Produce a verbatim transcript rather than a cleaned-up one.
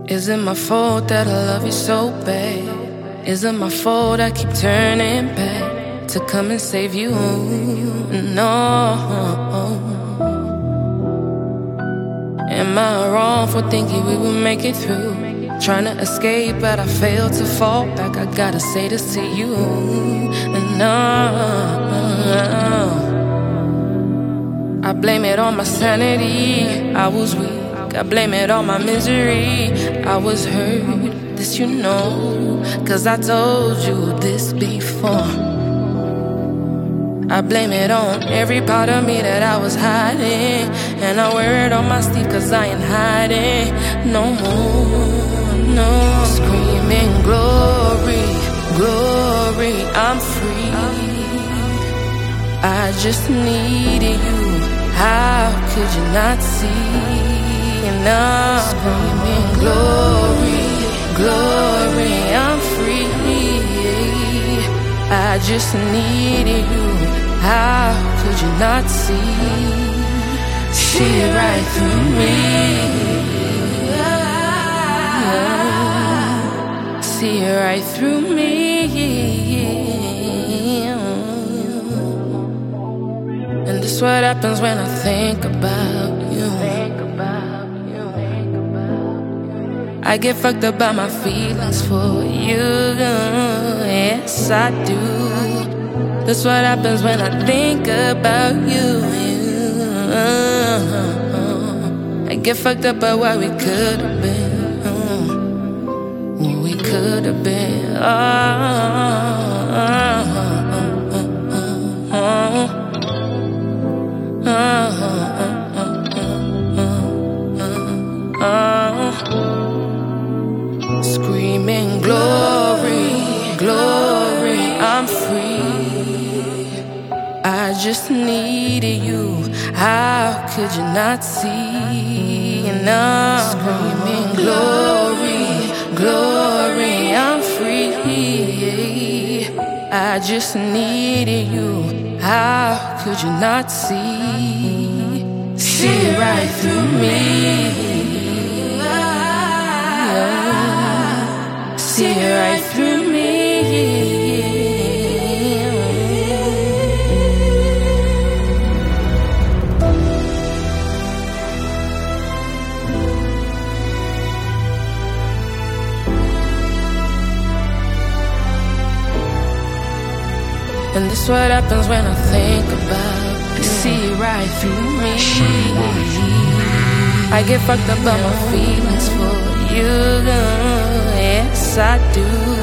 Is it my fault that I love you so bad? Is it my fault I keep turning back to come and save you? No. Am I wrong for thinking we would make it through? Trying to escape, but I failed to fall back. I gotta say this to you. No. I blame it on my sanity. I was weak. I blame it on my misery. I was hurt, this you know, cause I told you this before. I blame it on every part of me that I was hiding, and I wear it on my sleeve cause I ain't hiding no more, no. Screaming glory, glory, I'm free. I just needed you, how could you not see? Now screaming glory, glory, I'm free. I just needed you, how could you not see? See it right through me. See it right through me. And this what happens when I think about you. I get fucked up by my feelings for you. Yes, I do. That's what happens when I think about you. I get fucked up by what we could have been. What we could have been. Oh, oh, oh, oh, oh. Screaming glory, glory, I'm free. I just needed you, how could you not see? No. Screaming glory, glory, I'm free. I just needed you, how could you not see? See it right through me. See it right through me. And this what happens when I think about you. See it right through me. I get fucked up by my feelings for you. Yes, I do.